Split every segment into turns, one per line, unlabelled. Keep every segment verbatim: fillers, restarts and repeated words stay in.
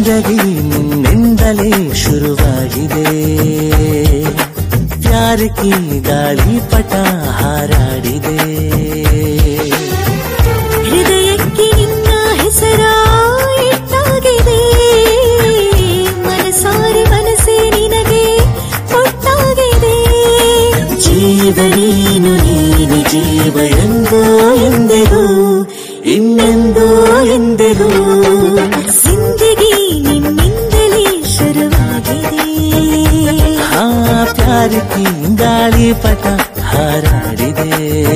ಜಿಂದಗಿ ನಿನ್ನಿಂದಲೇ ಶುರುವಾಗಿದೆ ಪ್ಯಾರ್ ಕಿ ಗಾಳಿಪಟ ಹಾರಾಡಿದೆ
ಹೃದಯಕ್ಕೆ ನಿನ್ನ ಹೆಸರ ಇಟ್ಟಾಗಿದೆ ಮನಸಾರಿ ಮನಸ್ಸೇ ನಿನಗೆ ಕೊಟ್ಟಾಗಿದೆ
ಜೀವ ನೀನು ನೀನು ಜೀವ ಎಂದೋ ಎಂದೆಗೂ ಇನ್ನೆಂದೋ ಎಂದೆಗೂ
ಜಿಂದಗಿ ನಿನ್ನಿಂದಲೇ ಶುರುವಾಗಿದೆ
ಹಾ ಪ್ಯಾರ್ ಕಿ ಗಾಳಿಪಟ ಹಾರಾಡಿದೆ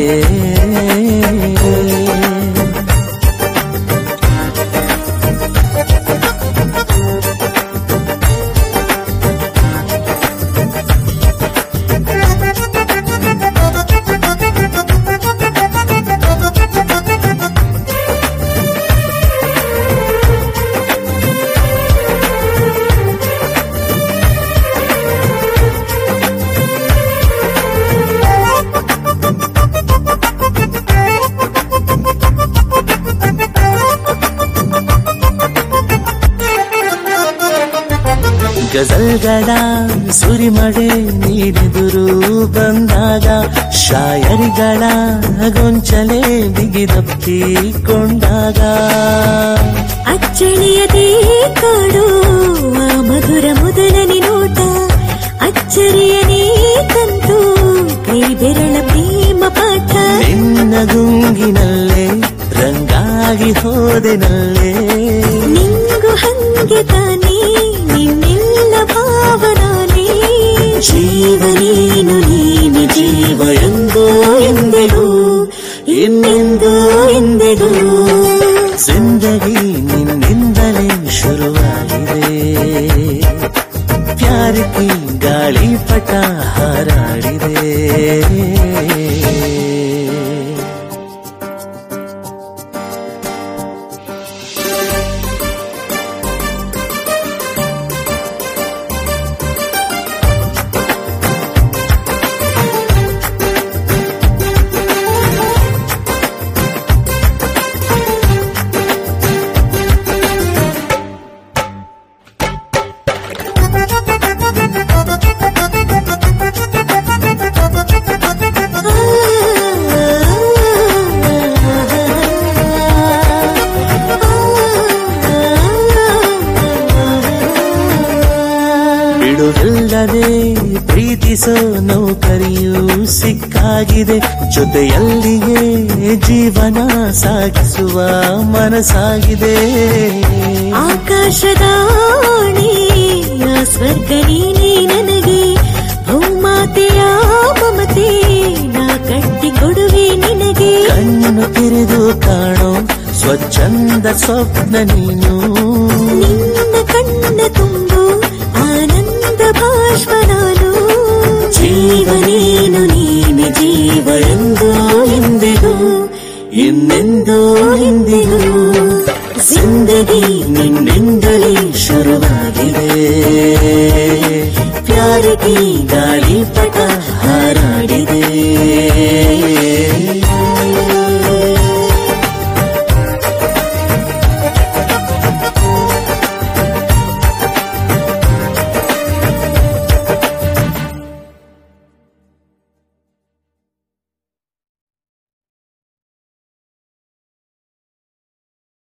ಗಜಲ್ಗಳ ಸುರಿಮಳೆ ನೀನೆದುರು ಬಂದಾಗ ಶಾಯರಿಗಳ ಗೊಂಚಲೆ ಬಿಗಿದಪ್ಪಿಕೊಂಡಾಗ
ಅಚ್ಚಳಿಯದೇ ಕಾಡು ಆ ಮಧುರ ಮೊದಲನೇ ನೋಟ ಅಚ್ಚರಿಯನೇ ತಂತು ಕೈ ಬೆರಳ ಪ್ರೇಮ ಪಾಠ
ನಿನ್ನ ಗುಂಗಿನಲ್ಲೇ ರಂಗಾಗಿ ಹೋದೆನಲ್ಲೇ
ನಿಂಗು ಹಂಗೆ ತಾನೇ ನಿನ್ನೆಲ್ಲ ಭಾವನಾನೇ
ಜೀವ ನೀನು ನೀನು ಜೀವ ಎಂದೋ ಎಂದೆಗೂ ಇನ್ನೆಂದೋ ಎಂದೆಗೂ ಜಿಂದಗಿ ನಿನ್ನಿಂದಲೇ ಶುರುವಾಗಿದೆ ಪ್ಯಾರ್ ಕಿ ಗಾಳಿಪಟ ಹಾರಾಡಿದೆ ಬಿಡುವಿಲ್ಲದೆ ಪ್ರೀತಿಸೋ ನೌಕರಿಯೂ ಸಿಕ್ಕಾಗಿದೆ ಜೊತೆಯಲ್ಲಿಯೇ ಜೀವನ ಸಾಗಿಸುವ ಮನಸ್ಸಾಗಿದೆ
ಆಕಾಶದಾಣೆ ಸ್ವರ್ಗ ನೀನೇ ನನಗೆ ಭೂಮಾತೆಯ ಮಮತೆ ನಾ ಕಟ್ಟಿ ಕೊಡುವೆ ನಿನಗೆ
ಕಣ್ಣು ತೆರೆದು ಕಾಣೋ ಸ್ವಚ್ಛಂದ ಸ್ವಪ್ನ ನೀನು
ನಿನ್ನ ಕಣ್ಣ ತುಂಬು ಆನಂದ ಭಾಷ್ಪ ನಾನು
ಜೀವ ನೀನು ನೀನು ಜೀವ ಎಂದೋ ಎಂದೆಗೂ ಇನ್ನೆಂದೋ ಎಂದೆಗೂ ಜಿಂದಗಿ ನಿನ್ನಿಂದಲೇ ಶುರುವಾಗಿದೆ ಪ್ಯಾರ್ ಕಿ